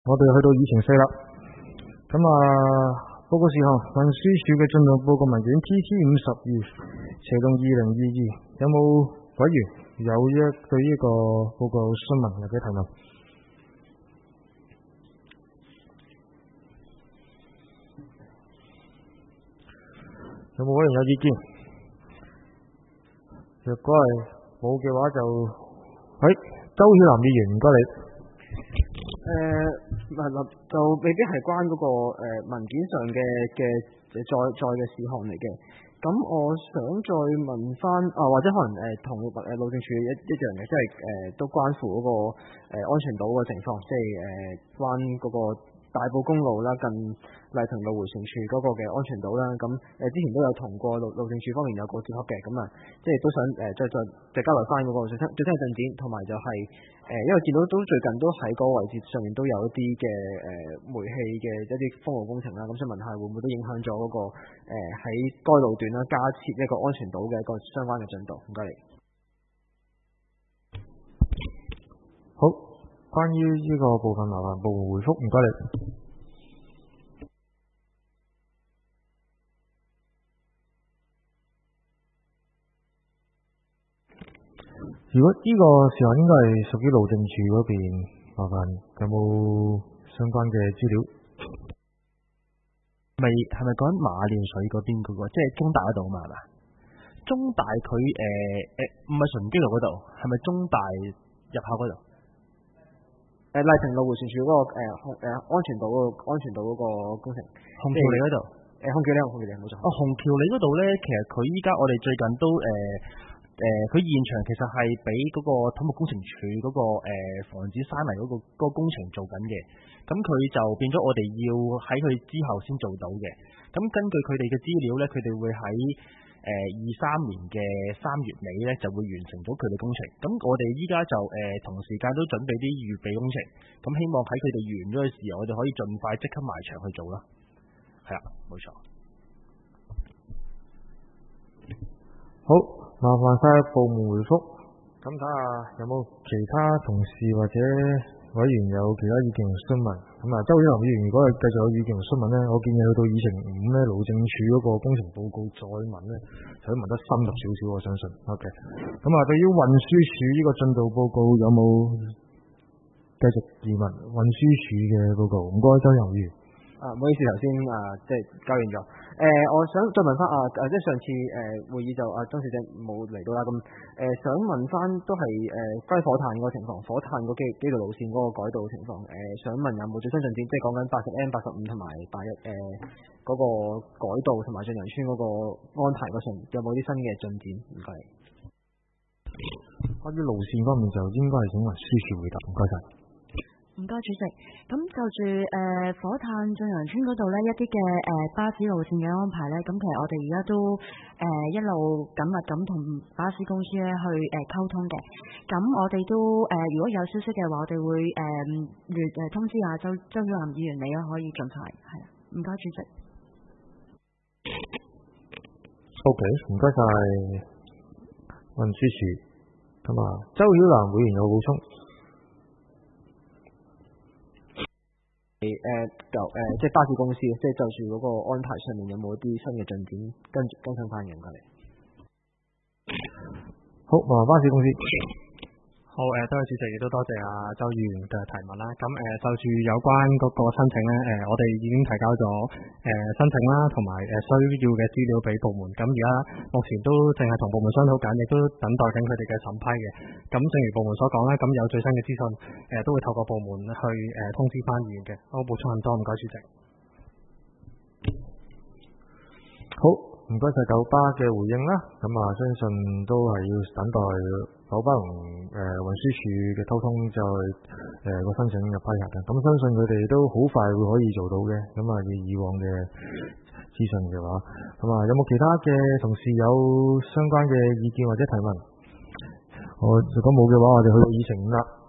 我哋去到議程4啦。咁報告事項，運輸署嘅進度報告文件 TT52/2022，有冇委員對呢個報告詢問或者提問？有冇委員有意見？若果係冇嘅話就，周曉南議員，唔該你。 就未必係關嗰個文件上嘅再嘅事項嚟嘅。咁我想再問翻或者可能同路政署一樣嘅，即係都關乎嗰個安全島嘅情況，即係關嗰個大埔公路啦，近麗騰路迴旋處嗰個嘅安全島啦。咁之前都有同過路政署方面有個接洽嘅，咁即係都想再交流翻嗰個最新嘅進展，同埋就係因為見到都最近都喺個位置上面都有一啲嘅煤氣嘅一啲封路工程啦，咁想問下會唔會都影響咗嗰個喺該路段啦加設一個安全島嘅一個相關嘅進度？唔該你。 好，關於呢個部分麻煩部門回覆，唔該你。如果呢個時候應該係屬於路政署嗰邊，麻煩有冇相關嘅資料？ 係咪講馬料水嗰邊嗰個，即係中大嗰度嘛？係嘛？中大佢唔係純基路嗰度，係咪中大入口嗰度？ 麗騰路迴旋處嗰個安全島嗰個工程， 紅橋里嗰度。 紅橋里冇錯。 紅橋里嗰度咧，其實佢依家我哋最近都佢現場其實係俾嗰個土木工程署嗰個防止山泥嗰個工程做緊嘅，咁佢就變咗我哋要喺佢之後先做到嘅。咁根據佢哋嘅資料咧，佢哋會喺23年嘅3月尾咧就會完成咗佢哋工程。咁我哋依家就同時間都準備啲預備工程，咁希望喺佢哋完咗嘅時候，我哋可以盡快即刻埋場去做啦。係啊，冇錯。 好，麻煩晒部門回覆。咁睇下有冇其他同事或者委員有其他意見詢問。咁周曉南議員，如果係繼續有意見詢問呢，我建議去到議程5呢，路政署嗰個工程報告再問呢，就會問得深入少少，我相信。OK。咁對於運輸署呢個進度報告有冇繼續疑問？運輸署嘅報告，唔該周曉南議員。 唔好意思，頭先即係交完咗。我想再問翻即係上次會議就張小姐冇嚟到啦。咁想問翻都係關於火炭嗰個情況，火炭嗰幾條路線嗰個改道情況。想問有冇最新進展？即係講緊80M、85同埋81嗰個改道同埋進陽村嗰個安排嗰上有冇啲新嘅進展？唔該。 關於路線方面就應該係請運輸署回答。唔該晒。 唔該，主席。咁就住火炭進陽村嗰度呢，一啲嘅巴士路線嘅安排呢，咁其實我哋而家都一路緊密咁同巴士公司呢去溝通嘅。咁我哋都如果有消息嘅話，我哋會通知下周曉南議員你啦，可以盡快係啦。唔該，主席。 OK， 唔該晒運輸署。咁周曉南會員有補充。 即係巴士公司，即係就住嗰個安排上面有冇啲新嘅進展，跟進翻嘅？唔該你。 好，巴士公司。 好，多謝主席，亦都多謝周議員嘅提問啦。咁就住有關嗰個申請咧，我哋已經提交咗申請啦，同埋需要嘅資料俾部門。咁而家目前都淨係同部門商討緊，亦都等待緊佢哋嘅審批嘅。咁正如部門所講啦，咁有最新嘅資訊，都會透過部門去通知翻議員嘅。我補充咁多，唔該主席。 好，唔該晒九巴嘅回應啦。咁相信都係要等待九巴同運輸署嘅溝通，就個申請嘅批核嘅。咁相信佢哋都好快會可以做到嘅。咁以往嘅資訊嘅話，咁有冇其他嘅同事有相關嘅意見或者提問？如果冇嘅話，我哋去到議程5啦。